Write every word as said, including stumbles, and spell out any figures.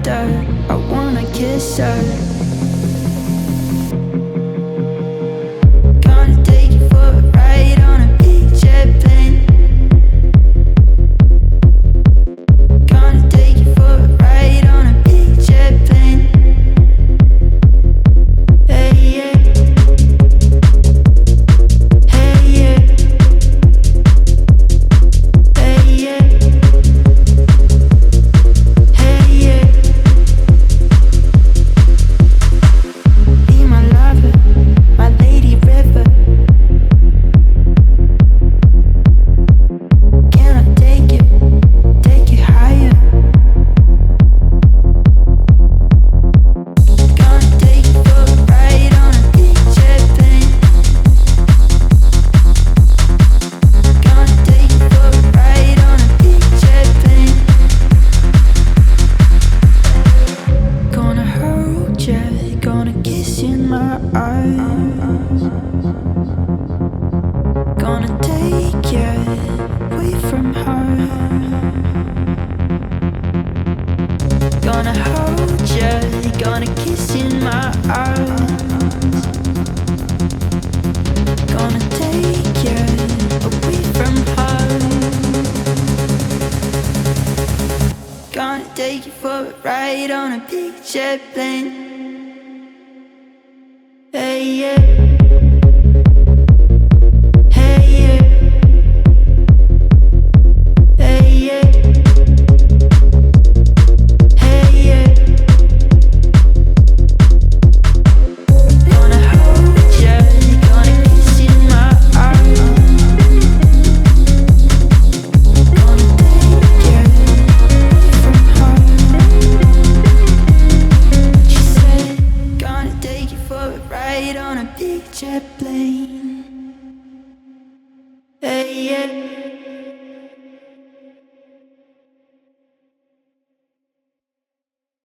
dirt. I wanna kiss her. Gonna take you for a ride on a big jet plane. Gonna take you for a ride on a big jet plane. Hey yeah. Hey yeah. Hey yeah. Hey yeah. Be my lover, my lady river. Can I take you, take you higher? Gonna take you for a ride on a big jet plane. Gonna take you for a ride on a big jet plane. Gonna hold ya, gonna kiss you in my eyes. Gonna take you away from her. Gonna hold ya, gonna kiss you in my eyes. Gonna take you away from her. Gonna take you for a ride on a big jet plane. Hey yeah. Hey yeah. Hey yeah. Hey yeah. Gonna hold ya, gonna kiss you in my arms. Gonna take you from home. She said, gonna take you for a ride on a big jet plane. Hey yeah.